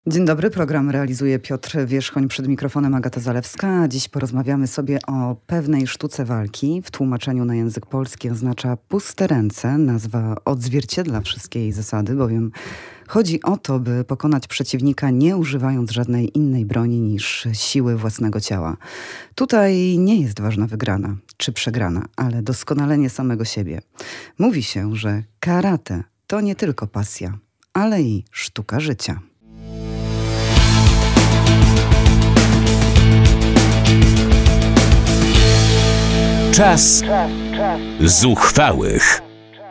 Dzień dobry, program realizuje Piotr Wierzchoń, przed mikrofonem Agata Zalewska. Dziś porozmawiamy sobie o pewnej sztuce walki. W tłumaczeniu na język polski oznacza puste ręce. Nazwa odzwierciedla wszystkie jej zasady, bowiem chodzi o to, by pokonać przeciwnika nie używając żadnej innej broni niż siły własnego ciała. Tutaj nie jest ważna wygrana czy przegrana, ale doskonalenie samego siebie. Mówi się, że karate to nie tylko pasja, ale i sztuka życia. Czas zuchwałych.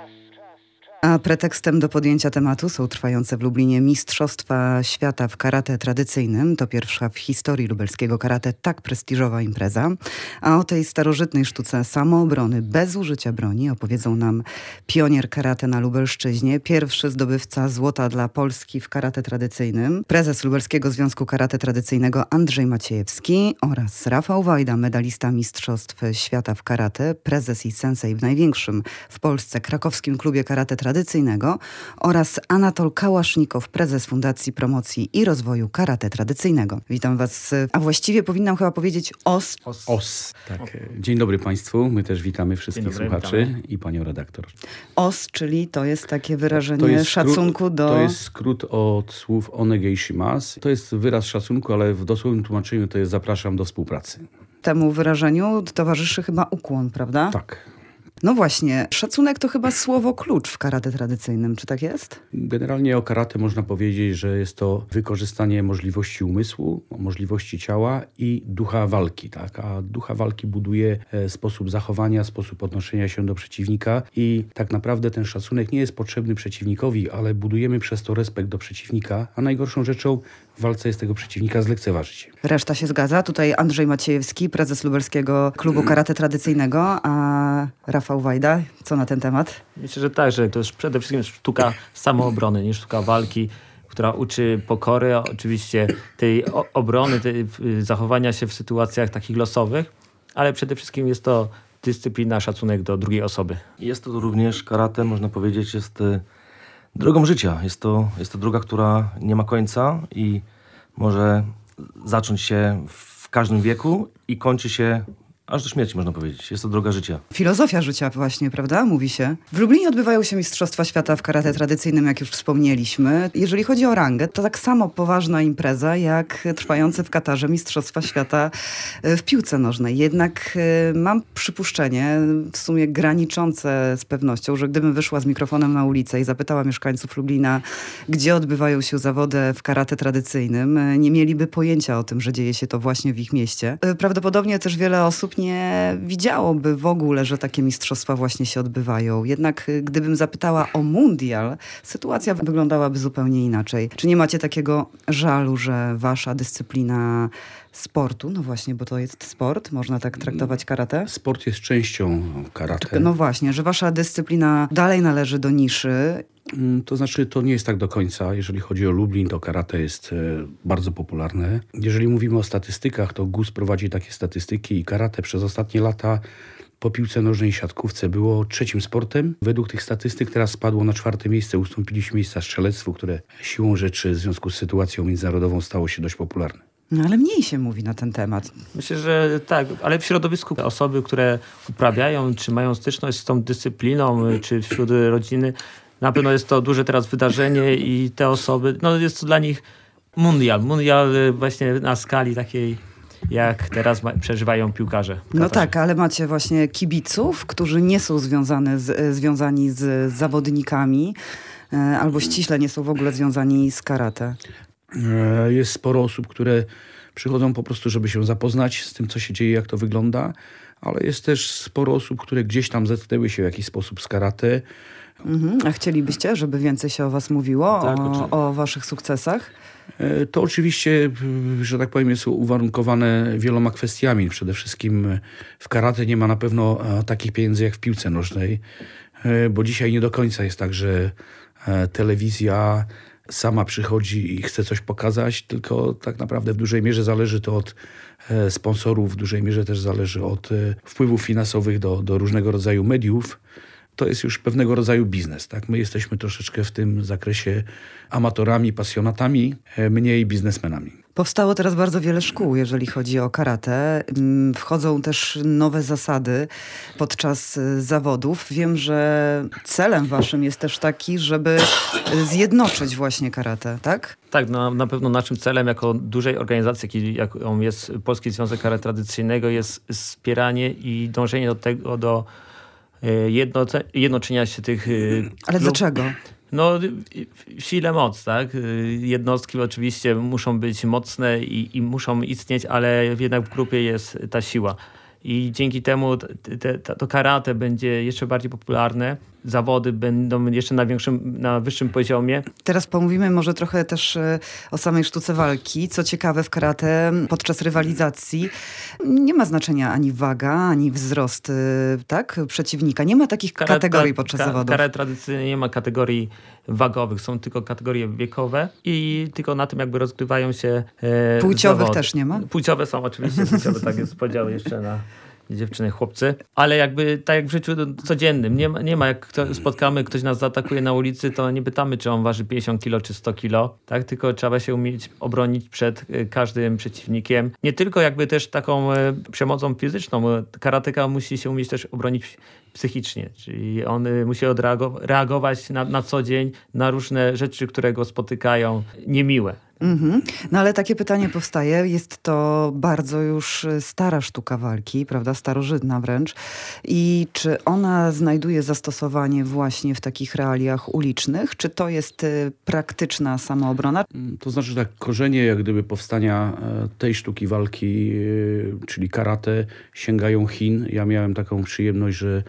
A pretekstem do podjęcia tematu są trwające w Lublinie Mistrzostwa Świata w karate tradycyjnym. To pierwsza w historii lubelskiego karate tak prestiżowa impreza. A o tej starożytnej sztuce samoobrony bez użycia broni opowiedzą nam pionier karate na Lubelszczyźnie, pierwszy zdobywca złota dla Polski w karate tradycyjnym, prezes Lubelskiego Związku Karate Tradycyjnego Andrzej Maciejewski oraz Rafał Wajda, medalista Mistrzostw Świata w karate, prezes i sensei w największym w Polsce krakowskim klubie karate tradycyjnego oraz Anatol Kałasznikow, prezes Fundacji Promocji i Rozwoju Karate Tradycyjnego. Witam Was, a właściwie powinnam chyba powiedzieć OS. Tak. Dzień dobry Państwu. My też witamy wszystkich słuchaczy i Panią redaktor. OS, czyli to jest takie wyrażenie szacunku do... To jest skrót od słów onegai shimasu. To jest wyraz szacunku, ale w dosłownym tłumaczeniu to jest zapraszam do współpracy. Temu wyrażeniu towarzyszy chyba ukłon, prawda? Tak. No właśnie, szacunek to chyba słowo klucz w karate tradycyjnym, czy tak jest? Generalnie o karate można powiedzieć, że jest to wykorzystanie możliwości umysłu, możliwości ciała i ducha walki. Tak? A ducha walki buduje sposób zachowania, sposób odnoszenia się do przeciwnika i tak naprawdę ten szacunek nie jest potrzebny przeciwnikowi, ale budujemy przez to respekt do przeciwnika, a najgorszą rzeczą w walce jest tego przeciwnika zlekceważyć. Reszta się zgadza. Tutaj Andrzej Maciejewski, prezes Lubelskiego Klubu Karate Tradycyjnego, a Rafał Wajda, co na ten temat? Myślę, że tak, że to jest przede wszystkim sztuka samoobrony, nie sztuka walki, która uczy pokory, oczywiście tej obrony, tej zachowania się w sytuacjach takich losowych, ale przede wszystkim jest to dyscyplina, szacunek do drugiej osoby. Jest to również karate, można powiedzieć, jest drogą życia. Jest to droga, która nie ma końca i może zacząć się w każdym wieku i kończy się aż do śmierci, można powiedzieć. Jest to droga życia. Filozofia życia właśnie, prawda? Mówi się. W Lublinie odbywają się Mistrzostwa Świata w karate tradycyjnym, jak już wspomnieliśmy. Jeżeli chodzi o rangę, to tak samo poważna impreza, jak trwające w Katarze Mistrzostwa Świata w piłce nożnej. Jednak mam przypuszczenie, w sumie graniczące z pewnością, że gdybym wyszła z mikrofonem na ulicę i zapytała mieszkańców Lublina, gdzie odbywają się zawody w karate tradycyjnym, nie mieliby pojęcia o tym, że dzieje się to właśnie w ich mieście. Prawdopodobnie też wiele osób nie widziałoby w ogóle, że takie mistrzostwa właśnie się odbywają. Jednak gdybym zapytała o mundial, sytuacja wyglądałaby zupełnie inaczej. Czy nie macie takiego żalu, że wasza dyscyplina sportu, no właśnie, bo to jest sport, można tak traktować karate? Sport jest częścią karate. No właśnie, że wasza dyscyplina dalej należy do niszy. To znaczy, to nie jest tak do końca. Jeżeli chodzi o Lublin, to karate jest bardzo popularne. Jeżeli mówimy o statystykach, to GUS prowadzi takie statystyki i karate przez ostatnie lata po piłce nożnej i siatkówce było trzecim sportem. Według tych statystyk teraz spadło na 4. miejsce. Ustąpiliśmy miejsca strzelectwu, które siłą rzeczy w związku z sytuacją międzynarodową stało się dość popularne. No ale mniej się mówi na ten temat. Myślę, że tak, ale w środowisku osoby, które uprawiają, czy mają styczność z tą dyscypliną, czy wśród rodziny, na pewno jest to duże teraz wydarzenie i te osoby, no jest to dla nich mundial właśnie na skali takiej, jak teraz przeżywają piłkarze. No tak, ale macie właśnie kibiców, którzy nie są związani z zawodnikami, albo ściśle nie są w ogóle związani z karate. Jest sporo osób, które przychodzą po prostu, żeby się zapoznać z tym, co się dzieje, jak to wygląda, ale jest też sporo osób, które gdzieś tam zetknęły się w jakiś sposób z karate. A chcielibyście, żeby więcej się o was mówiło, tak, o waszych sukcesach? To oczywiście, że tak powiem, jest uwarunkowane wieloma kwestiami. Przede wszystkim w karate nie ma na pewno takich pieniędzy jak w piłce nożnej, bo dzisiaj nie do końca jest tak, że telewizja sama przychodzi i chce coś pokazać, tylko tak naprawdę w dużej mierze zależy to od sponsorów, w dużej mierze też zależy od wpływów finansowych do różnego rodzaju mediów. to jest już pewnego rodzaju biznes. Tak? My jesteśmy troszeczkę w tym zakresie amatorami, pasjonatami, mniej biznesmenami. Powstało teraz bardzo wiele szkół, jeżeli chodzi o karate. Wchodzą też nowe zasady podczas zawodów. Wiem, że celem waszym jest też taki, żeby zjednoczyć właśnie karate, tak? Tak, na pewno naszym celem jako dużej organizacji, jaką jest Polski Związek Karate Tradycyjnego, jest wspieranie i dążenie do tego, do jednoczenia się tych Ale dlaczego? No, sile moc, tak? Jednostki oczywiście muszą być mocne i muszą istnieć, ale jednak w grupie jest ta siła. I dzięki temu to karate będzie jeszcze bardziej popularne. Zawody będą jeszcze na wyższym poziomie. Teraz pomówimy może trochę też o samej sztuce walki. Co ciekawe, w karate podczas rywalizacji nie ma znaczenia ani waga, ani wzrost tak, przeciwnika. Nie ma takich kategorii podczas zawodów. Karate tradycyjnie nie ma kategorii wagowych, są tylko kategorie wiekowe i tylko na tym jakby rozgrywają się Płciowych zawody. też nie ma? Płciowe są oczywiście, tak jest podział jeszcze na dziewczyny, chłopcy, ale jakby tak jak w życiu codziennym, nie ma jak spotkamy, ktoś nas zaatakuje na ulicy, to nie pytamy, czy on waży 50 kilo czy 100 kilo, tak? Tylko trzeba się umieć obronić przed każdym przeciwnikiem. Nie tylko jakby też taką przemocą fizyczną, karateka musi się umieć też obronić psychicznie, czyli on musi reagować na co dzień na różne rzeczy, które go spotykają, niemiłe. No ale takie pytanie powstaje. Jest to bardzo już stara sztuka walki, prawda? Starożytna wręcz. I czy ona znajduje zastosowanie właśnie w takich realiach ulicznych? Czy to jest praktyczna samoobrona? To znaczy tak, korzenie jak gdyby powstania tej sztuki walki, czyli karate, sięgają Chin. Ja miałem taką przyjemność, że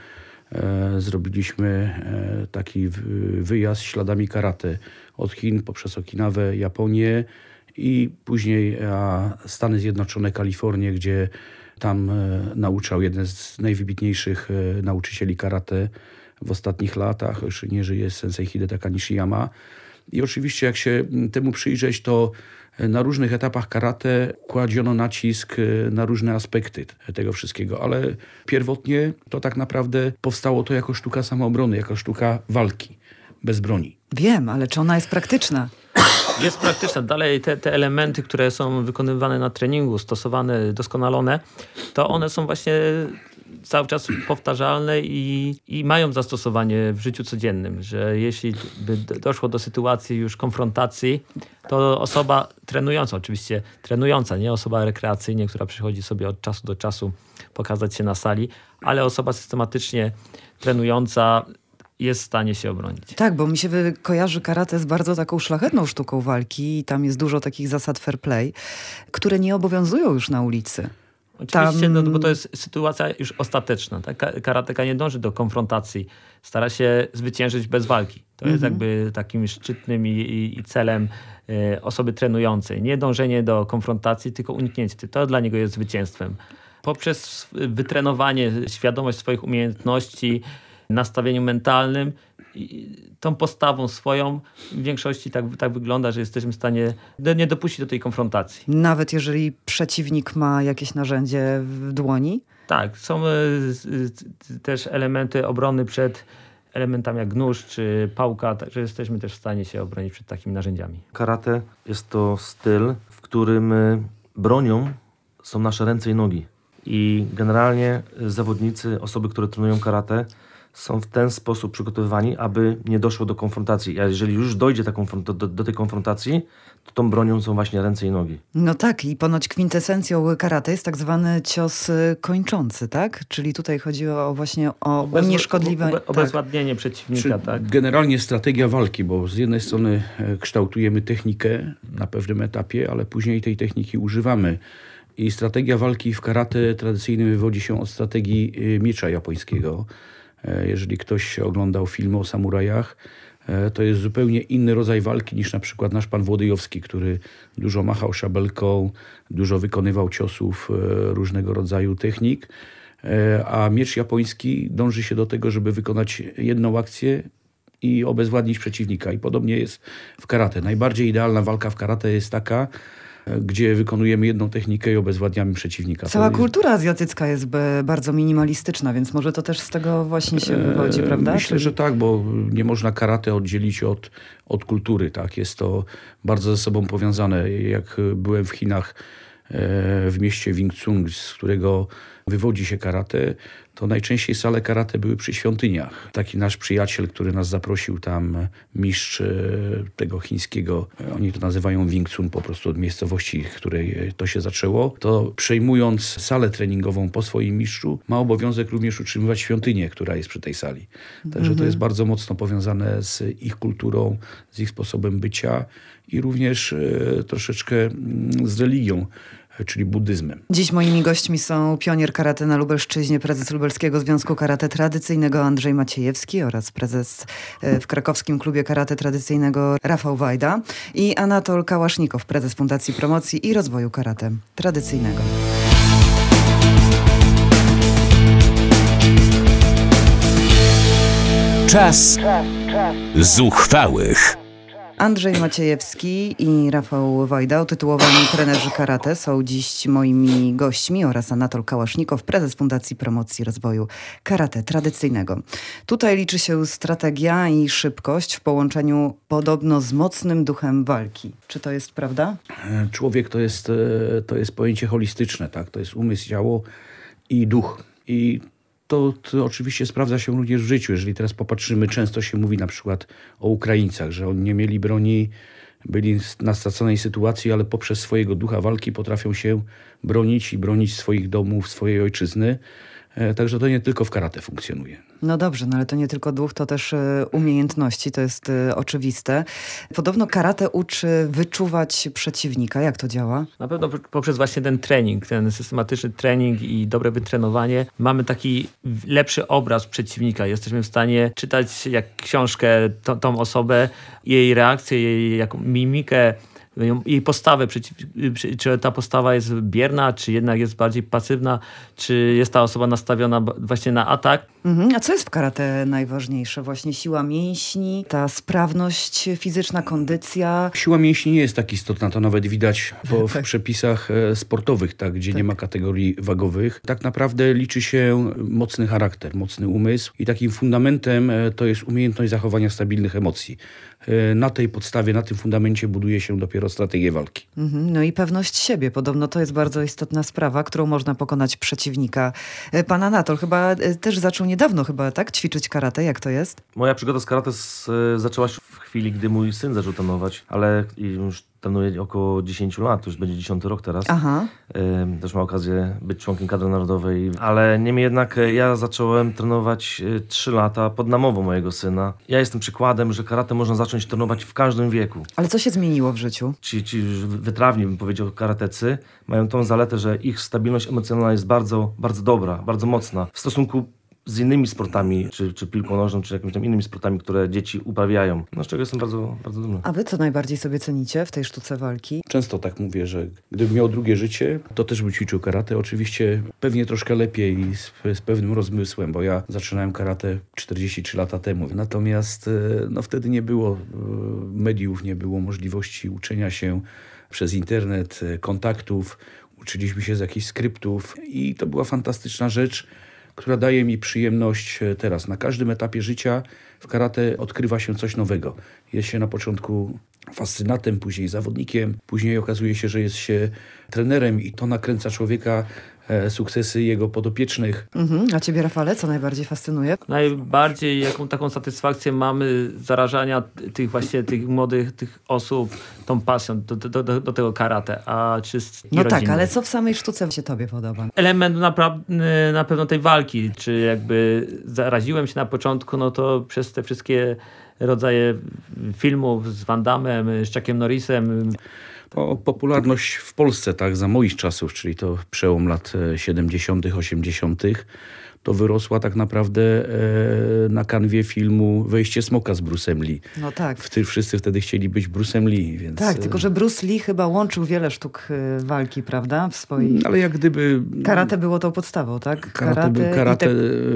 zrobiliśmy taki wyjazd śladami karate od Chin poprzez Okinawę, Japonię i później Stany Zjednoczone, Kalifornię, gdzie tam nauczał jeden z najwybitniejszych nauczycieli karate w ostatnich latach. Już nie żyje sensei Hidetaka Nishiyama. I oczywiście jak się temu przyjrzeć, to na różnych etapach karate kładziono nacisk na różne aspekty tego wszystkiego, ale pierwotnie to tak naprawdę powstało to jako sztuka samoobrony, jako sztuka walki bez broni. Wiem, ale czy ona jest praktyczna? Jest praktyczna. Dalej te elementy, które są wykonywane na treningu, stosowane, doskonalone, to one są właśnie cały czas powtarzalne i mają zastosowanie w życiu codziennym, że jeśli by doszło do sytuacji już konfrontacji, to osoba trenująca, oczywiście trenująca, nie osoba rekreacyjnie, która przychodzi sobie od czasu do czasu pokazać się na sali, ale osoba systematycznie trenująca jest w stanie się obronić. Tak, bo mi się kojarzy karate z bardzo taką szlachetną sztuką walki i tam jest dużo takich zasad fair play, które nie obowiązują już na ulicy. Oczywiście, bo to jest sytuacja już ostateczna. Tak? Karateka nie dąży do konfrontacji. Stara się zwyciężyć bez walki. To jest jakby takim szczytnym i celem osoby trenującej. Nie dążenie do konfrontacji, tylko uniknięcie. To dla niego jest zwycięstwem. Poprzez wytrenowanie, świadomość swoich umiejętności, nastawieniu mentalnym, tą postawą swoją w większości tak wygląda, że jesteśmy w stanie nie dopuścić do tej konfrontacji. Nawet jeżeli przeciwnik ma jakieś narzędzie w dłoni? Tak, są też elementy obrony przed elementami jak nóż czy pałka, także jesteśmy też w stanie się obronić przed takimi narzędziami. Karate jest to styl, w którym bronią są nasze ręce i nogi. I generalnie zawodnicy, osoby, które trenują karate, są w ten sposób przygotowywani, aby nie doszło do konfrontacji. A jeżeli już dojdzie do tej konfrontacji, to tą bronią są właśnie ręce i nogi. No tak, i ponoć kwintesencją karate jest tak zwany cios kończący, tak? Czyli tutaj chodzi właśnie o unieszkodliwe... Obezwładnienie przeciwnika, tak? Generalnie strategia walki, bo z jednej strony kształtujemy technikę na pewnym etapie, ale później tej techniki używamy. I strategia walki w karate tradycyjnym wywodzi się od strategii miecza japońskiego. Jeżeli ktoś oglądał filmy o samurajach, to jest zupełnie inny rodzaj walki niż na przykład nasz pan Włodyjowski, który dużo machał szabelką, dużo wykonywał ciosów, różnego rodzaju technik, a miecz japoński dąży się do tego, żeby wykonać jedną akcję i obezwładnić przeciwnika. I podobnie jest w karate. Najbardziej idealna walka w karate jest taka, gdzie wykonujemy jedną technikę i obezwładniamy przeciwnika. Cała kultura azjatycka jest bardzo minimalistyczna, więc może to też z tego właśnie się wywodzi, prawda? Myślę, że tak, bo nie można karate oddzielić od kultury. Tak? Jest to bardzo ze sobą powiązane. Jak byłem w Chinach, w mieście Wing Chun, z którego wywodzi się karate, to najczęściej sale karate były przy świątyniach. Taki nasz przyjaciel, który nas zaprosił tam, mistrz tego chińskiego, oni to nazywają Wing Chun po prostu od miejscowości, w której to się zaczęło, to przejmując salę treningową po swoim mistrzu, ma obowiązek również utrzymywać świątynię, która jest przy tej sali. Także to jest bardzo mocno powiązane z ich kulturą, z ich sposobem bycia i również troszeczkę z religią, czyli buddyzmem. Dziś moimi gośćmi są pionier karate na Lubelszczyźnie, prezes Lubelskiego Związku Karate Tradycyjnego Andrzej Maciejewski oraz prezes w krakowskim klubie karate tradycyjnego Rafał Wajda i Anatol Kałasznikow, prezes Fundacji Promocji i Rozwoju Karate Tradycyjnego. Czas zuchwałych. Andrzej Maciejewski i Rafał Wajda, utytułowani trenerzy karate, są dziś moimi gośćmi oraz Anatol Kałasznikow, prezes Fundacji Promocji i Rozwoju Karate Tradycyjnego. Tutaj liczy się strategia i szybkość w połączeniu podobno z mocnym duchem walki. Czy to jest prawda? Człowiek to jest pojęcie holistyczne, tak? To jest umysł, ciało i duch. I to oczywiście sprawdza się również w życiu. Jeżeli teraz popatrzymy, często się mówi na przykład o Ukraińcach, że oni nie mieli broni, byli na straconej sytuacji, ale poprzez swojego ducha walki potrafią się bronić i bronić swoich domów, swojej ojczyzny. Także to nie tylko w karate funkcjonuje. No dobrze, no ale to nie tylko duch, to też umiejętności, to jest oczywiste. Podobno karate uczy wyczuwać przeciwnika. Jak to działa? Na pewno poprzez właśnie ten trening, ten systematyczny trening i dobre wytrenowanie mamy taki lepszy obraz przeciwnika. Jesteśmy w stanie czytać jak książkę tą osobę, jej reakcję, jej mimikę, jej postawę, czy ta postawa jest bierna, czy jednak jest bardziej pasywna, czy jest ta osoba nastawiona właśnie na atak. A co jest w karate najważniejsze? Właśnie siła mięśni, ta sprawność fizyczna, kondycja? Siła mięśni nie jest tak istotna, to nawet widać w przepisach sportowych, tak, gdzie nie ma kategorii wagowych. Tak naprawdę liczy się mocny charakter, mocny umysł i takim fundamentem to jest umiejętność zachowania stabilnych emocji. Na tej podstawie, na tym fundamencie buduje się dopiero strategię walki. No i pewność siebie. Podobno to jest bardzo istotna sprawa, którą można pokonać przeciwnika. Pan Anatol chyba też zaczął niedawno tak ćwiczyć karate. Jak to jest? Moja przygoda z karate zaczęła się w chwili, gdy mój syn zaczął trenować, ale już trenuje około 10 lat, już będzie 10. rok teraz. Aha. Też ma okazję być członkiem kadry narodowej, ale niemniej jednak ja zacząłem trenować 3 lata pod namową mojego syna. Ja jestem przykładem, że karate można zacząć trenować w każdym wieku. Ale co się zmieniło w życiu? Ci wytrawni, bym powiedział, karatecy mają tą zaletę, że ich stabilność emocjonalna jest bardzo, bardzo dobra, bardzo mocna w stosunku z innymi sportami, czy piłką nożną, czy jakimiś tam innymi sportami, które dzieci uprawiają. No z czego jestem bardzo, bardzo dumny. A wy co najbardziej sobie cenicie w tej sztuce walki? Często tak mówię, że gdybym miał drugie życie, to też bym ćwiczył karate. Oczywiście pewnie troszkę lepiej i z pewnym rozmysłem, bo ja zaczynałem karate 43 lata temu. Natomiast wtedy nie było mediów, nie było możliwości uczenia się przez internet, kontaktów. Uczyliśmy się z jakichś skryptów i to była fantastyczna rzecz, która daje mi przyjemność teraz. Na każdym etapie życia w karate odkrywa się coś nowego. Jest się na początku fascynatem, później zawodnikiem, później okazuje się, że jest się trenerem i to nakręca człowieka, sukcesy jego podopiecznych. A ciebie, Rafale, co najbardziej fascynuje? Najbardziej jaką taką satysfakcję mamy zarażania tych młodych osób tą pasją do tego karate, No tak, ale co w samej sztuce się tobie podoba? Element na pewno tej walki, czy jakby zaraziłem się na początku, no to przez te wszystkie rodzaje filmów z Van Damme, z Chuckiem Norrisem. Popularność w Polsce, tak, za moich czasów, czyli to przełom lat 70., 80., to wyrosła tak naprawdę na kanwie filmu Wejście smoka z Bruce'em Lee. No tak. Wszyscy wtedy chcieli być Bruce'em Lee. Więc... Tak, tylko że Bruce Lee chyba łączył wiele sztuk walki, prawda? W swoich... Ale jak gdyby... Karate było tą podstawą, tak? Karate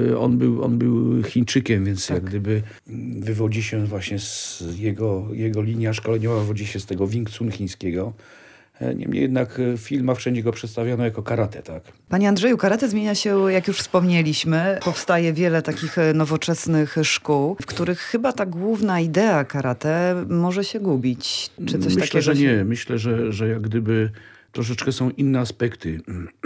on był Chińczykiem, więc tak. Jak gdyby wywodzi się właśnie z jego linia szkoleniowa, wywodzi się z tego Wing Chun chińskiego. Niemniej jednak w filmach wszędzie go przedstawiono jako karate, tak? Panie Andrzeju, karate zmienia się, jak już wspomnieliśmy. Powstaje wiele takich nowoczesnych szkół, w których chyba ta główna idea karate może się gubić. Czy coś Myślę, takiego że się... nie. Myślę, że jak gdyby troszeczkę są inne aspekty.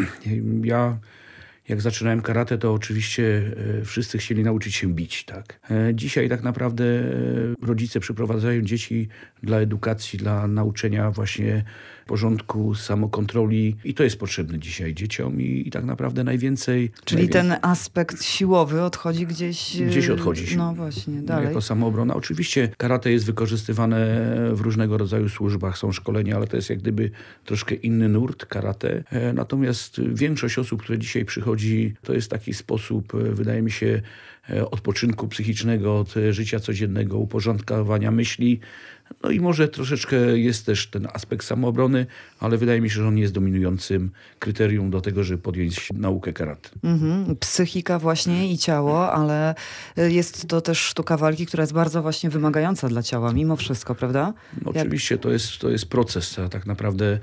Ja jak zaczynałem karate, to oczywiście wszyscy chcieli nauczyć się bić, tak? Dzisiaj tak naprawdę rodzice przyprowadzają dzieci dla edukacji, dla nauczenia właśnie porządku, samokontroli i to jest potrzebne dzisiaj dzieciom i tak naprawdę najwięcej... Czyli ten aspekt siłowy odchodzi Gdzieś odchodzi się. No właśnie, dalej. Jako samoobrona. Oczywiście karate jest wykorzystywane w różnego rodzaju służbach, są szkolenia, ale to jest jak gdyby troszkę inny nurt karate. Natomiast większość osób, które dzisiaj przychodzi, to jest taki sposób, wydaje mi się, odpoczynku psychicznego od życia codziennego, uporządkowania myśli. No i może troszeczkę jest też ten aspekt samoobrony, ale wydaje mi się, że on nie jest dominującym kryterium do tego, żeby podjąć naukę karate. Psychika właśnie i ciało, ale jest to też sztuka walki, która jest bardzo właśnie wymagająca dla ciała, mimo wszystko, prawda? No, oczywiście to jest proces tak naprawdę,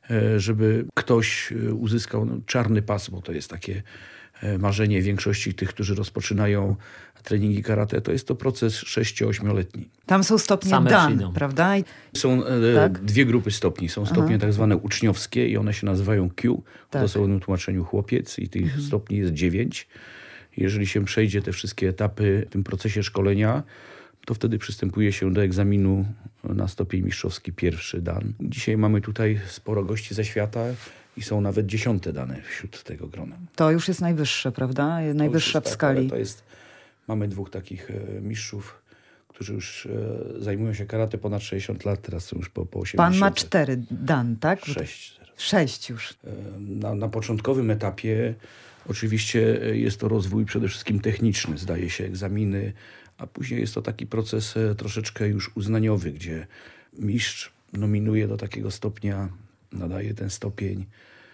żeby ktoś uzyskał czarny pas, bo to jest takie marzenie większości tych, którzy rozpoczynają treningi karate, to jest to proces 6-8-letni. Tam są stopnie Same dan, przyjdą. prawda? Są Tak? dwie grupy stopni. Są stopnie tak zwane uczniowskie i one się nazywają Q. Tak. W dosłownym tłumaczeniu chłopiec i tych stopni jest 9. Jeżeli się przejdzie te wszystkie etapy w tym procesie szkolenia, to wtedy przystępuje się do egzaminu na stopień mistrzowski pierwszy dan. Dzisiaj mamy tutaj sporo gości ze świata i są nawet 10 dane wśród tego grona. To już jest najwyższe, prawda? Najwyższa w Tak, skali. ale to jest, mamy dwóch takich mistrzów, którzy już zajmują się karate ponad 60 lat, teraz są już po 80. Pan ma 4 dan, tak? 6. 6 już. Na początkowym etapie oczywiście jest to rozwój przede wszystkim techniczny, zdaje się egzaminy, a później jest to taki proces troszeczkę już uznaniowy, gdzie mistrz nominuje do takiego stopnia, nadaje ten stopień.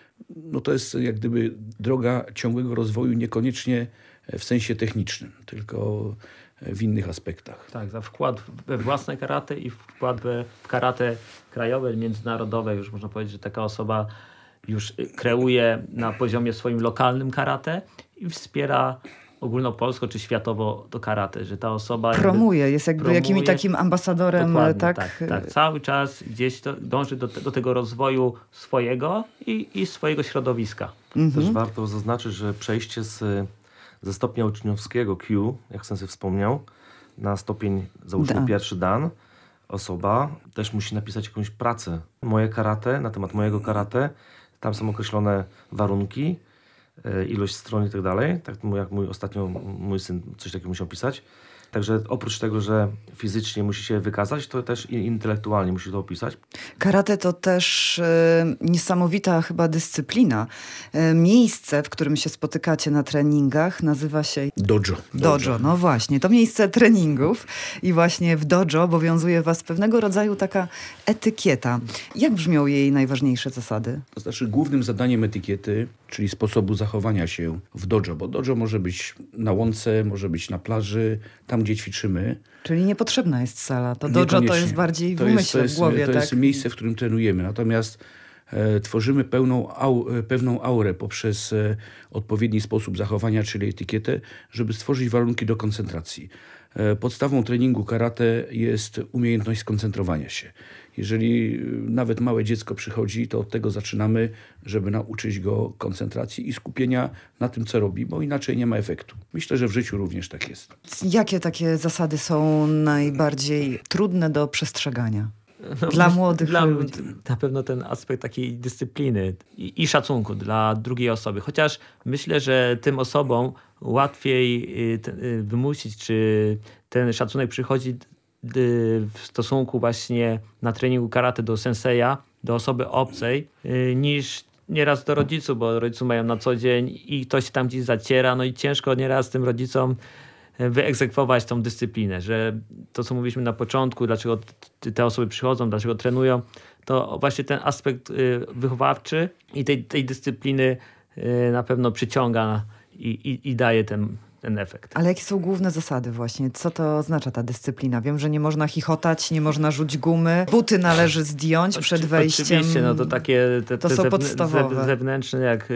No to jest jak gdyby droga ciągłego rozwoju, niekoniecznie w sensie technicznym, tylko w innych aspektach. Tak, za wkład we własne karate i wkład w karate krajowe, międzynarodowe. Już można powiedzieć, że taka osoba już kreuje na poziomie swoim lokalnym karate i wspiera ogólnopolsko czy światowo to karate, że ta osoba Promuje, jest jakby promuje. jakimś takim ambasadorem, Dokładnie, tak? tak. Cały czas gdzieś dąży do tego rozwoju swojego i swojego środowiska. Też warto zaznaczyć, że przejście ze stopnia uczniowskiego Q, jak sam sobie wspomniał, na stopień, załóżmy, Dan. pierwszy dan, osoba też musi napisać jakąś pracę. Moje karate, na temat mojego karate, tam są określone warunki, ilość stron i tak dalej. Tak jak ostatnio mój syn coś takiego musiał pisać. Także oprócz tego, że fizycznie musi się wykazać, to też intelektualnie musi to opisać. Karate to też niesamowita chyba dyscyplina. Miejsce, w którym się spotykacie na treningach, nazywa się Dojo. dojo. No właśnie, to miejsce treningów i właśnie w dojo obowiązuje was pewnego rodzaju taka etykieta. Jak brzmią jej najważniejsze zasady? To znaczy głównym zadaniem etykiety, czyli sposobu zachowania się w dojo, bo dojo może być na łące, może być na plaży, tam gdzie ćwiczymy. Czyli niepotrzebna jest sala. To dojo to jest bardziej w umyśle, w głowie, to tak? jest miejsce, w którym trenujemy. Natomiast tworzymy pewną aurę poprzez odpowiedni sposób zachowania, czyli etykietę, żeby stworzyć warunki do koncentracji. Podstawą treningu karate jest umiejętność skoncentrowania się. Jeżeli nawet małe dziecko przychodzi, to od tego zaczynamy, żeby nauczyć go koncentracji i skupienia na tym, co robi, bo inaczej nie ma efektu. Myślę, że w życiu również tak jest. Jakie takie zasady są najbardziej trudne do przestrzegania? Dla młodych ludzi. Na pewno ten aspekt takiej dyscypliny i szacunku dla drugiej osoby. Chociaż myślę, że tym osobom łatwiej wymusić, czy ten szacunek przychodzi w stosunku właśnie na treningu karate do senseja, do osoby obcej, niż nieraz do rodziców, bo rodziców mają na co dzień i ktoś tam gdzieś zaciera, no i ciężko nieraz tym rodzicom wyegzekwować tą dyscyplinę, że to, co mówiliśmy na początku, dlaczego te osoby przychodzą, dlaczego trenują, to właśnie ten aspekt wychowawczy i tej dyscypliny na pewno przyciąga i daje ten efekt. Ale jakie są główne zasady właśnie? Co to oznacza ta dyscyplina? Wiem, że nie można chichotać, nie można rzuć gumy, buty należy zdjąć przed wejściem. Oczywiście, no to takie To są podstawowe. zewnętrzne, jak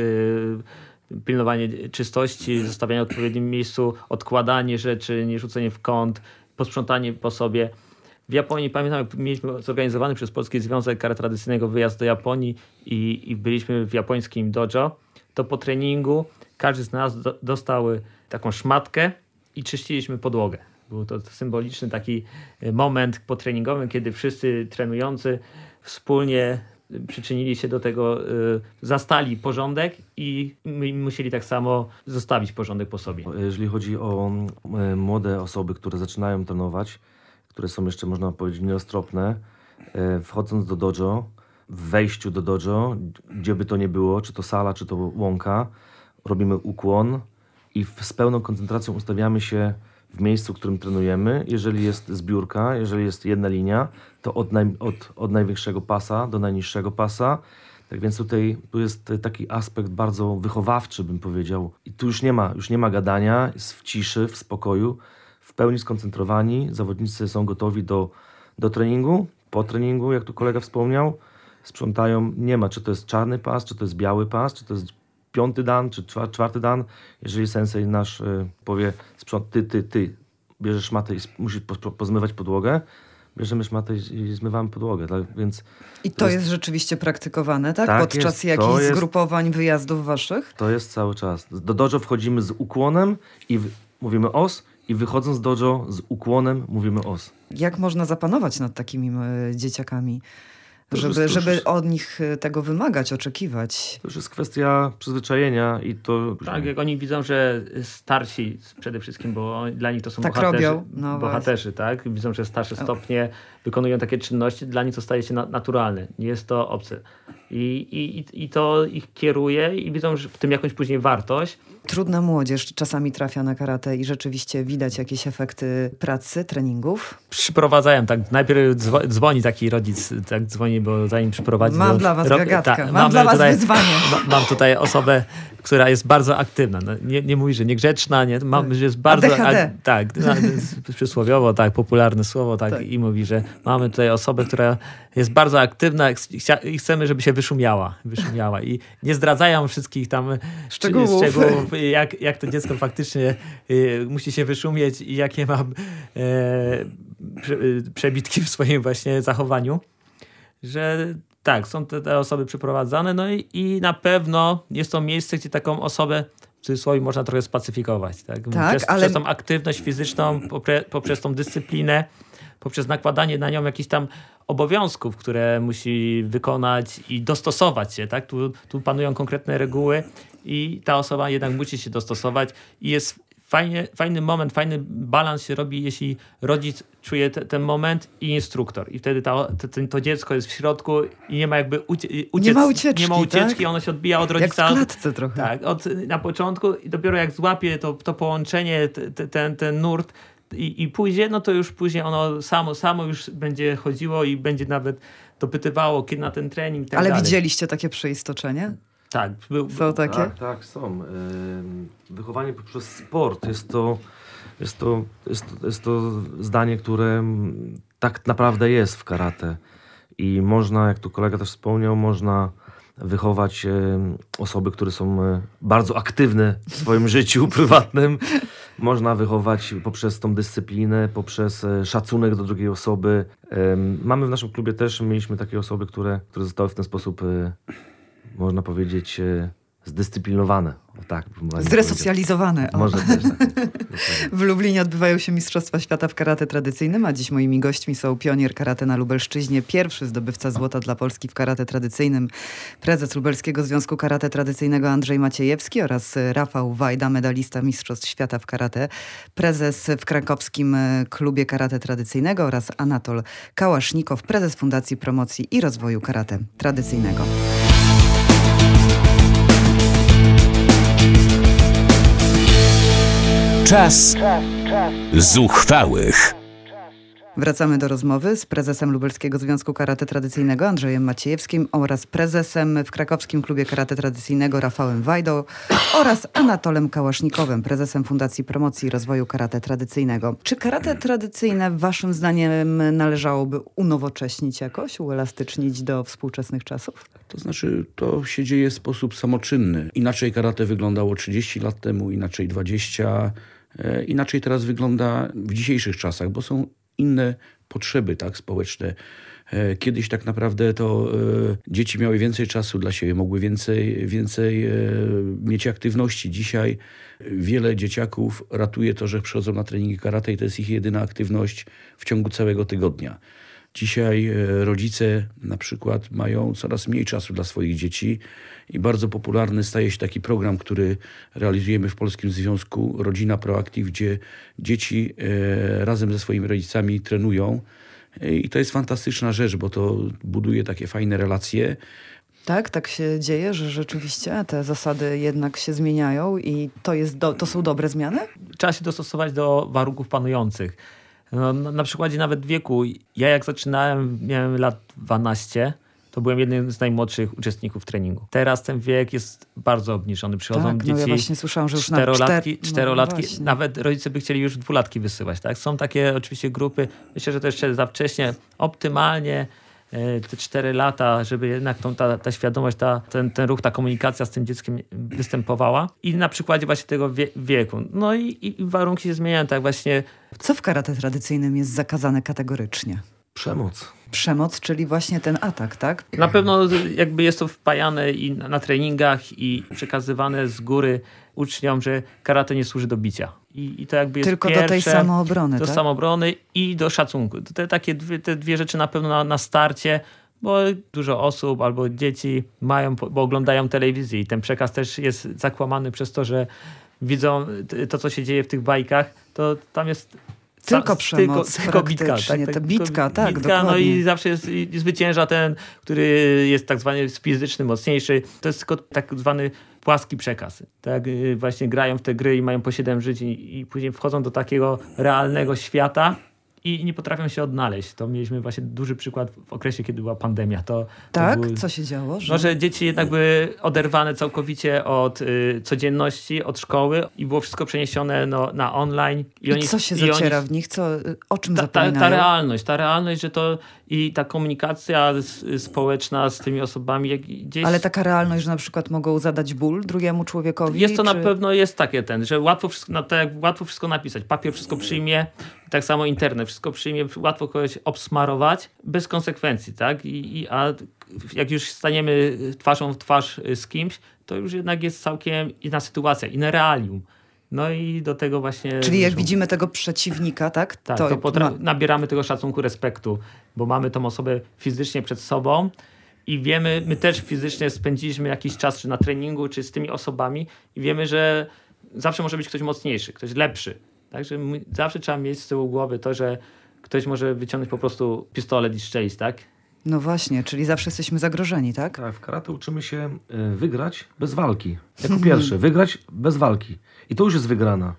pilnowanie czystości, zostawianie w odpowiednim miejscu, odkładanie rzeczy, nie rzucenie w kąt, posprzątanie po sobie. W Japonii, pamiętam, jak mieliśmy zorganizowany przez Polski Związek Karate Tradycyjnego wyjazd do Japonii i byliśmy w japońskim dojo, to po treningu każdy z nas dostał taką szmatkę i czyściliśmy podłogę. Był to symboliczny taki moment potreningowym, kiedy wszyscy trenujący wspólnie przyczynili się do tego, zastali porządek i musieli tak samo zostawić porządek po sobie. Jeżeli chodzi o młode osoby, które zaczynają trenować, które są jeszcze, można powiedzieć, nieroztropne, wchodząc do dojo, w wejściu do dojo, gdzie by to nie było, czy to sala, czy to łąka, robimy ukłon i z pełną koncentracją ustawiamy się w miejscu, w którym trenujemy. Jeżeli jest zbiórka, jeżeli jest jedna linia, to od największego pasa do najniższego pasa. Tak więc tu jest taki aspekt bardzo wychowawczy, bym powiedział. I tu już nie ma gadania, jest w ciszy, w spokoju, w pełni skoncentrowani. Zawodnicy są gotowi do treningu. Po treningu, jak tu kolega wspomniał, sprzątają. Nie ma, czy to jest czarny pas, czy to jest biały pas, czy to jest 5. dan, czy 4. dan. Jeżeli sensei nasz powie, ty bierzesz szmatę i musisz pozmywać podłogę, bierzemy szmatę i zmywamy podłogę. Tak? Więc I to jest rzeczywiście praktykowane, tak? Tak Podczas jest, jakichś zgrupowań, wyjazdów waszych? To jest cały czas. Do dojo wchodzimy z ukłonem i mówimy os i wychodząc z dojo z ukłonem mówimy os. Jak można zapanować nad takimi dzieciakami? To Żeby od nich tego wymagać, oczekiwać. To już jest kwestia przyzwyczajenia i to... Tak, jak oni widzą, że starsi przede wszystkim, bo dla nich to są Tak bohaterzy, robią. No bohaterzy, tak? Widzą, że starsze stopnie wykonują takie czynności, dla nich to staje się naturalne. Nie jest to obce. I to ich kieruje i widzą że w tym jakąś później wartość. Trudna młodzież czasami trafia na karate i rzeczywiście widać jakieś efekty pracy, treningów. Przyprowadzają, tak, najpierw dzwoni taki rodzic, tak dzwoni, bo zanim przyprowadzi... Mam dla was gagatkę, mam dla was wyzwanie. Mam tutaj osobę, która jest bardzo aktywna. No, nie mówi, że niegrzeczna, nie, że jest bardzo... ADHD. Tak, przysłowiowo, tak, popularne słowo, tak, i mówi, że mamy tutaj osobę, która jest bardzo aktywna i chcemy, żeby się wyszumiała i nie zdradzają wszystkich tam szczegółów jak to dziecko faktycznie musi się wyszumieć i jakie ma przebitki w swoim właśnie zachowaniu, że tak, są te osoby przyprowadzane, no i na pewno jest to miejsce, gdzie taką osobę w cudzysłowie można trochę spacyfikować. Tak? Przez tą aktywność fizyczną, poprzez tą dyscyplinę, poprzez nakładanie na nią jakichś tam obowiązków, które musi wykonać i dostosować się. Tak? Tu panują konkretne reguły i ta osoba jednak musi się dostosować i jest fajny moment, fajny balans się robi, jeśli rodzic czuje ten moment i instruktor. I wtedy to dziecko jest w środku i nie ma jakby nie ma ucieczki, tak? Ono się odbija od rodzica. Jak w klatce trochę. Tak, na początku i dopiero jak złapie to połączenie, ten nurt i pójdzie, no to już później ono samo już będzie chodziło i będzie nawet dopytywało, kiedy na ten trening i tak dalej. Ale widzieliście takie przeistoczenie? Tak. Są takie? Tak, są. Wychowanie poprzez sport jest to zdanie, które tak naprawdę jest w karate. I można, jak tu kolega też wspomniał, można wychować osoby, które są bardzo aktywne w swoim życiu prywatnym. Można wychować poprzez tą dyscyplinę, poprzez szacunek do drugiej osoby. Mamy w naszym klubie też, mieliśmy takie osoby, które zostały w ten sposób, można powiedzieć, zdyscyplinowane. Tak, zresocjalizowane. Może też tak. W Lublinie odbywają się Mistrzostwa Świata w karate tradycyjnym, a dziś moimi gośćmi są pionier karate na Lubelszczyźnie, pierwszy zdobywca złota dla Polski w karate tradycyjnym, prezes Lubelskiego Związku Karate Tradycyjnego Andrzej Maciejewski oraz Rafał Wajda, medalista Mistrzostw Świata w karate, prezes w krakowskim klubie karate tradycyjnego oraz Anatol Kałasznikow, prezes Fundacji Promocji i Rozwoju Karate Tradycyjnego. Czas zuchwałych. Wracamy do rozmowy z prezesem Lubelskiego Związku Karate Tradycyjnego Andrzejem Maciejewskim oraz prezesem w krakowskim klubie karate tradycyjnego Rafałem Wajdą oraz Anatolem Kałasznikowem, prezesem Fundacji Promocji i Rozwoju Karate Tradycyjnego. Czy karate tradycyjne waszym zdaniem należałoby unowocześnić jakoś, uelastycznić do współczesnych czasów? To znaczy, to się dzieje w sposób samoczynny. Inaczej karate wyglądało 30 lat temu, inaczej 20, inaczej teraz wygląda w dzisiejszych czasach, bo są inne potrzeby, tak, społeczne. Kiedyś tak naprawdę to dzieci miały więcej czasu dla siebie, mogły więcej mieć aktywności. Dzisiaj wiele dzieciaków ratuje to, że przychodzą na treningi karate i to jest ich jedyna aktywność w ciągu całego tygodnia. Dzisiaj rodzice na przykład mają coraz mniej czasu dla swoich dzieci i bardzo popularny staje się taki program, który realizujemy w Polskim Związku Rodzina Proactive, gdzie dzieci razem ze swoimi rodzicami trenują. I to jest fantastyczna rzecz, bo to buduje takie fajne relacje. Tak się dzieje, że rzeczywiście te zasady jednak się zmieniają i to są dobre zmiany? Trzeba się dostosować do warunków panujących. No, na przykładzie nawet wieku. Ja jak zaczynałem, miałem lat 12, to byłem jednym z najmłodszych uczestników treningu. Teraz ten wiek jest bardzo obniżony. Przychodzą dzieci, ja właśnie słyszałam, że już czterolatki, nawet rodzice by chcieli już 2-latki wysyłać. Tak? Są takie oczywiście grupy, myślę, że to jeszcze za wcześnie, optymalnie te 4 lata, żeby jednak ta świadomość, ten ruch, ta komunikacja z tym dzieckiem występowała. I na przykładzie właśnie tego wieku. No i warunki się zmieniają, tak właśnie. Co w karate tradycyjnym jest zakazane kategorycznie? Przemoc, czyli właśnie ten atak, tak? Na pewno jakby jest to wpajane i na treningach i przekazywane z góry uczniom, że karate nie służy do bicia. I to jakby jest tylko pierwsze, do tej samoobrony, do tak? samoobrony i do szacunku. Te dwie rzeczy na pewno na starcie, bo dużo osób albo dzieci bo oglądają telewizję i ten przekaz też jest zakłamany przez to, że widzą to, co się dzieje w tych bajkach, to tam jest tylko przemoc, tylko bitka. Ta bitka, bitka, no i zawsze zwycięża ten, który jest tak zwany fizyczny, mocniejszy. To jest tylko tak zwany płaski przekaz. Tak właśnie grają w te gry i mają po 7 żyć i później wchodzą do takiego realnego świata i nie potrafią się odnaleźć. To mieliśmy właśnie duży przykład w okresie, kiedy była pandemia. Co się działo? Że dzieci jednak były oderwane całkowicie od codzienności, od szkoły i było wszystko przeniesione na online. I co się zaciera w nich? O czym zapominają? Ta realność, że to i ta komunikacja społeczna z tymi osobami gdzieś... Ale taka realność, że na przykład mogą zadać ból drugiemu człowiekowi? Jest to na pewno jest takie że łatwo wszystko napisać. Papier wszystko przyjmie, tak samo internet wszystko przyjmie, łatwo kogoś obsmarować bez konsekwencji, tak? A jak już staniemy twarzą w twarz z kimś, to już jednak jest całkiem inna sytuacja, inne realium. No i do tego właśnie... Czyli jak widzimy tego przeciwnika, tak? Tak, nabieramy tego szacunku, respektu, bo mamy tą osobę fizycznie przed sobą i wiemy, my też fizycznie spędziliśmy jakiś czas czy na treningu, czy z tymi osobami i wiemy, że zawsze może być ktoś mocniejszy, ktoś lepszy. Także zawsze trzeba mieć z tyłu głowy to, że ktoś może wyciągnąć po prostu pistolet i strzelić, tak? No właśnie, czyli zawsze jesteśmy zagrożeni, tak? Tak, w karate uczymy się wygrać bez walki. Jako pierwsze, wygrać bez walki. I to już jest wygrana.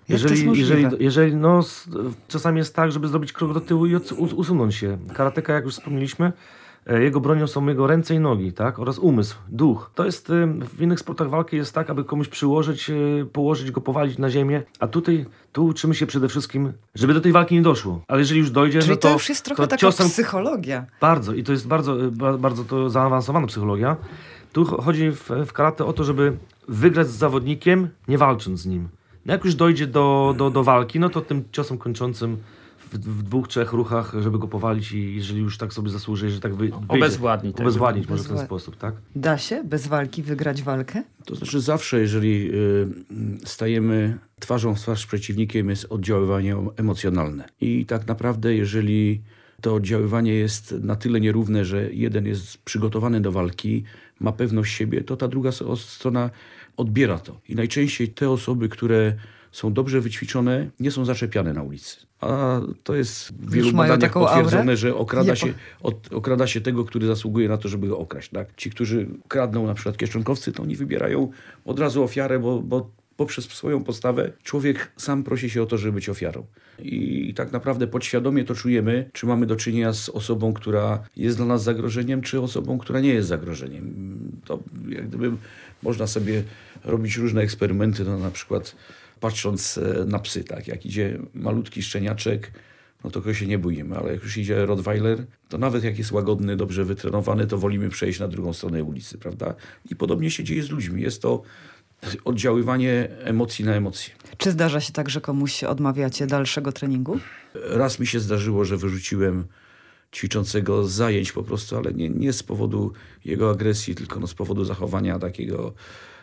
Jeżeli czasami jest tak, żeby zrobić krok do tyłu i usunąć się. Karateka, jak już wspomnieliśmy, jego bronią są jego ręce i nogi, tak? Oraz umysł, duch. To jest w innych sportach walki jest tak, aby komuś położyć go, powalić na ziemię, a tu uczymy się przede wszystkim, żeby do tej walki nie doszło. Ale jeżeli już dojdzie, czyli no to już jest trochę taka ciosem... psychologia. Bardzo. I to jest bardzo to zaawansowana psychologia. Tu chodzi w karate o to, żeby wygrać z zawodnikiem, nie walcząc z nim. No jak już dojdzie do walki, no to tym ciosem kończącym w 2-3 ruchach, żeby go powalić i jeżeli już tak sobie zasłuży, że tak obezwładnić może w ten sposób, tak? Da się bez walki wygrać walkę? To znaczy zawsze, jeżeli stajemy twarzą w twarz z przeciwnikiem, jest oddziaływanie emocjonalne. I tak naprawdę, jeżeli to oddziaływanie jest na tyle nierówne, że jeden jest przygotowany do walki, ma pewność siebie, to ta druga strona odbiera to. I najczęściej te osoby, które są dobrze wyćwiczone, nie są zaczepiane na ulicy. A to jest w wielu badaniach potwierdzone, że okrada się tego, który zasługuje na to, żeby go okraść. Tak? Ci, którzy kradną na przykład kieszonkowcy, to oni wybierają od razu ofiarę, bo poprzez swoją postawę człowiek sam prosi się o to, żeby być ofiarą. I tak naprawdę podświadomie to czujemy, czy mamy do czynienia z osobą, która jest dla nas zagrożeniem, czy osobą, która nie jest zagrożeniem. To jak gdyby można sobie robić różne eksperymenty, no na przykład patrząc na psy, tak, jak idzie malutki szczeniaczek, no to go się nie boimy, ale jak już idzie Rottweiler, to nawet jak jest łagodny, dobrze wytrenowany, to wolimy przejść na drugą stronę ulicy, prawda? I podobnie się dzieje z ludźmi. Jest to oddziaływanie emocji na emocje. Czy zdarza się tak, że komuś odmawiacie dalszego treningu? Raz mi się zdarzyło, że wyrzuciłem ćwiczącego z zajęć po prostu, ale nie z powodu jego agresji, tylko no z powodu zachowania takiego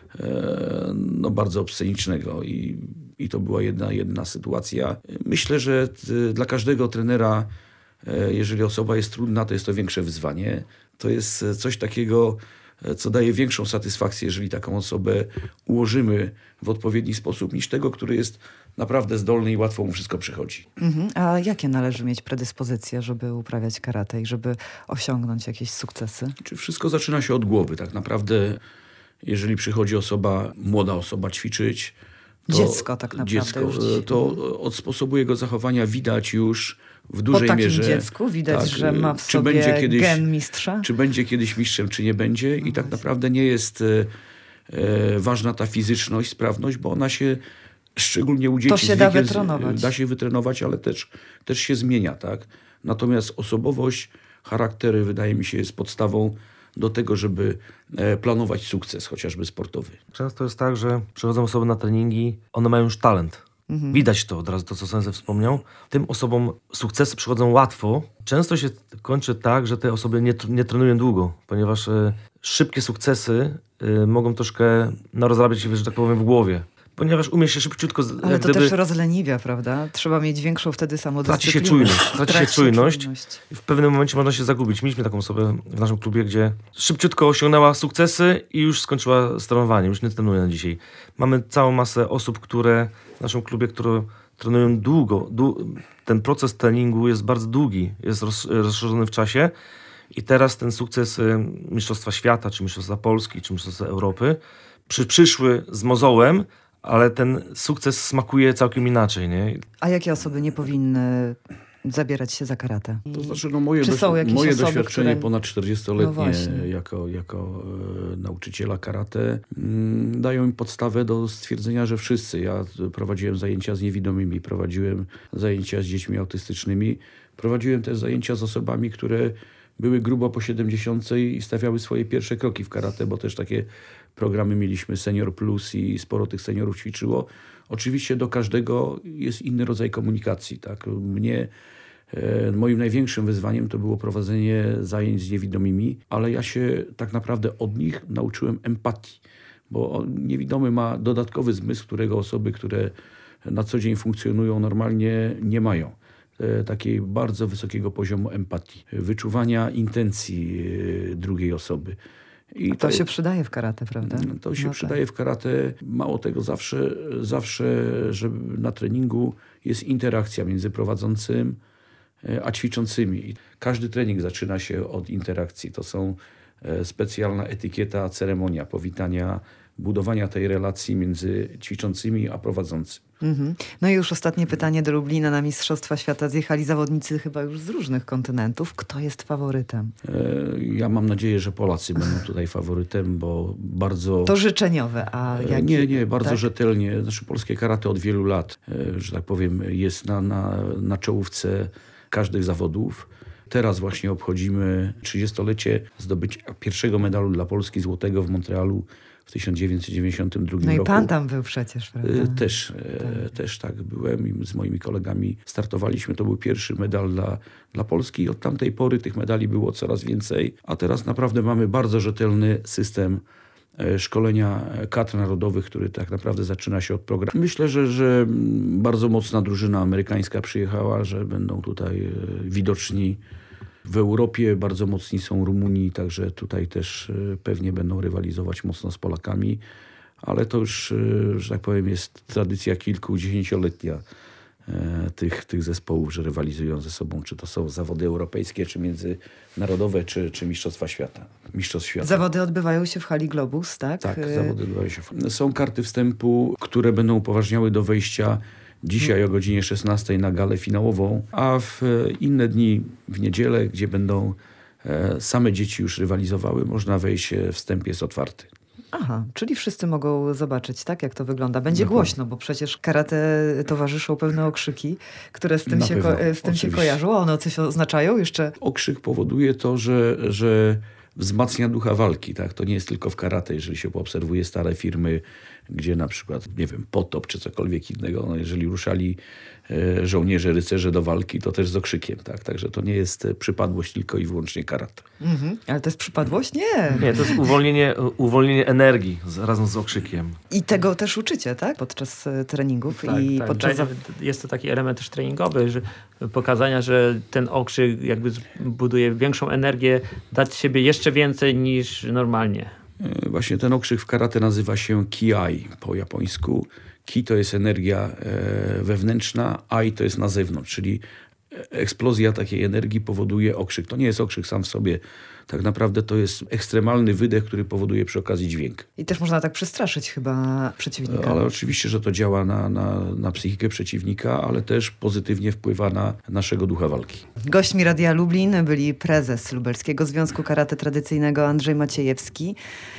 no bardzo obscenicznego i to była jedna sytuacja. Myślę, że dla każdego trenera, jeżeli osoba jest trudna, to jest to większe wyzwanie. To jest coś takiego, co daje większą satysfakcję, jeżeli taką osobę ułożymy w odpowiedni sposób, niż tego, który jest naprawdę zdolny i łatwo mu wszystko przychodzi. A jakie należy mieć predyspozycje, żeby uprawiać karate i żeby osiągnąć jakieś sukcesy? Czy wszystko zaczyna się od głowy. Tak naprawdę, jeżeli przychodzi młoda osoba ćwiczyć, to Dziecko tak naprawdę już to od sposobu jego zachowania widać już w dużej mierze. Po takim dziecku widać, że ma w sobie gen mistrza? Czy będzie kiedyś mistrzem, czy nie będzie. I tak naprawdę nie jest ważna ta fizyczność, sprawność, bo ona się szczególnie u dzieci to się da wytrenować. Da się wytrenować, ale też się zmienia. Tak? Natomiast osobowość, charaktery, wydaje mi się, jest podstawą do tego, żeby planować sukces, chociażby sportowy. Często jest tak, że przychodzą osoby na treningi, one mają już talent. Widać to od razu, to co Sensei wspomniał. Tym osobom sukcesy przychodzą łatwo. Często się kończy tak, że te osoby nie trenują długo, ponieważ szybkie sukcesy mogą troszkę rozrabiać się, że tak powiem, w głowie. Ponieważ umie się szybciutko... Ale to też rozleniwia, prawda? Trzeba mieć większą wtedy samodyscyplinę. Traci się czujność. W pewnym momencie można się zagubić. Mieliśmy taką osobę w naszym klubie, gdzie szybciutko osiągnęła sukcesy i już skończyła z trenowaniem. Już nie trenuje na dzisiaj. Mamy całą masę osób, które w naszym klubie, które trenują długo. Ten proces treningu jest bardzo długi. Jest rozszerzony w czasie. I teraz ten sukces Mistrzostwa Świata, czy Mistrzostwa Polski, czy Mistrzostwa Europy przyszły z mozołem, ale ten sukces smakuje całkiem inaczej, nie? A jakie osoby nie powinny zabierać się za karate? To znaczy, moje doświadczenie które... ponad 40-letnie jako nauczyciela karate dają mi podstawę do stwierdzenia, że wszyscy. Ja prowadziłem zajęcia z niewidomymi, prowadziłem zajęcia z dziećmi autystycznymi, prowadziłem też zajęcia z osobami, które były grubo po 70 i stawiały swoje pierwsze kroki w karate, bo też takie programy mieliśmy Senior Plus i sporo tych seniorów ćwiczyło. Oczywiście do każdego jest inny rodzaj komunikacji. Tak? Moim największym wyzwaniem to było prowadzenie zajęć z niewidomymi, ale ja się tak naprawdę od nich nauczyłem empatii, bo niewidomy ma dodatkowy zmysł, którego osoby, które na co dzień funkcjonują normalnie, nie mają. Takiej bardzo wysokiego poziomu empatii, wyczuwania intencji drugiej osoby. I to się przydaje w karate, prawda? To się przydaje w karate. Mało tego, zawsze, że na treningu jest interakcja między prowadzącym a ćwiczącymi. Każdy trening zaczyna się od interakcji. To są specjalna etykieta, ceremonia powitania, budowania tej relacji między ćwiczącymi a prowadzącym. No i już ostatnie pytanie do Lublina. Na Mistrzostwa Świata zjechali zawodnicy chyba już z różnych kontynentów. Kto jest faworytem? Ja mam nadzieję, że Polacy będą tutaj faworytem, bo bardzo... To życzeniowe, a jaki? Nie, bardzo rzetelnie. Znaczy polskie karate od wielu lat, że tak powiem, jest na czołówce każdych zawodów. Teraz właśnie obchodzimy 30-lecie zdobycia pierwszego medalu dla Polski złotego w Montrealu w 1992 roku. No i pan tam był przecież, prawda? Też tak byłem i z moimi kolegami startowaliśmy. To był pierwszy medal dla Polski i od tamtej pory tych medali było coraz więcej. A teraz naprawdę mamy bardzo rzetelny system szkolenia kadr narodowych, który tak naprawdę zaczyna się od programu. Myślę, że bardzo mocna drużyna amerykańska przyjechała, że będą tutaj widoczni. W Europie bardzo mocni są Rumuni, także tutaj też pewnie będą rywalizować mocno z Polakami, ale to już, że tak powiem, jest tradycja kilkudziesięcioletnia tych zespołów, że rywalizują ze sobą, czy to są zawody europejskie, czy międzynarodowe, czy Mistrzostwa Świata. Mistrzostw Świata. Zawody odbywają się w hali Globus, tak? Tak, zawody odbywają się. Są karty wstępu, które będą upoważniały do wejścia dzisiaj o godzinie 16 na galę finałową, a w inne dni, w niedzielę, gdzie będą same dzieci już rywalizowały, można wejść, wstęp jest otwarty. Aha, czyli wszyscy mogą zobaczyć, tak, jak to wygląda. Będzie Dokładnie. głośno, bo przecież karate towarzyszą pewne okrzyki, które z tym, Na się, pewno, z tym się oczywiście. kojarzą. A one coś oznaczają jeszcze? Okrzyk powoduje to, że wzmacnia ducha walki. Tak? To nie jest tylko w karate. Jeżeli się poobserwuje stare firmy, gdzie na przykład, nie wiem, Potop czy cokolwiek innego, no jeżeli ruszali żołnierze, rycerze do walki, to też z okrzykiem. Tak? Także to nie jest przypadłość tylko i wyłącznie karate. Ale to jest przypadłość? Nie. Nie, to jest uwolnienie energii razem z okrzykiem. I tego też uczycie, tak? Podczas treningów i podczas... Jest to taki element też treningowy, że pokazania, że ten okrzyk jakby buduje większą energię, dać siebie jeszcze więcej niż normalnie. Właśnie ten okrzyk w karate nazywa się ki-ai po japońsku. Ki to jest energia wewnętrzna, ai to jest na zewnątrz, czyli eksplozja takiej energii powoduje okrzyk. To nie jest okrzyk sam w sobie. Tak naprawdę to jest ekstremalny wydech, który powoduje przy okazji dźwięk. I też można tak przestraszyć chyba przeciwnika. Ale oczywiście, że to działa na psychikę przeciwnika, ale też pozytywnie wpływa na naszego ducha walki. Gośćmi Radia Lublin byli prezes Lubelskiego Związku Karate Tradycyjnego Andrzej Maciejewski,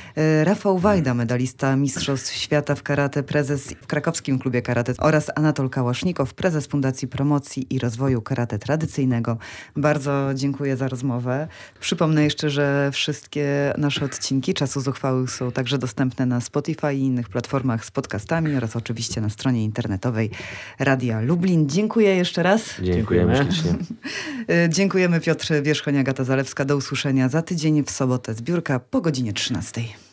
Rafał Wajda, medalista Mistrzostw Świata w karate, prezes w krakowskim klubie karate oraz Anatol Kałasznikow, prezes Fundacji Promocji i Rozwoju Karate Tradycyjnego. Bardzo dziękuję za rozmowę. Przypomnę jeszcze, że wszystkie nasze odcinki Czasu Zuchwałych są także dostępne na Spotify i innych platformach z podcastami oraz oczywiście na stronie internetowej Radia Lublin. Dziękuję jeszcze raz. Dziękujemy ślicznie. Dziękujemy. Piotr Wierzchoń, Agata Zalewska. Do usłyszenia za tydzień w sobotę. Zbiórka po godzinie 13.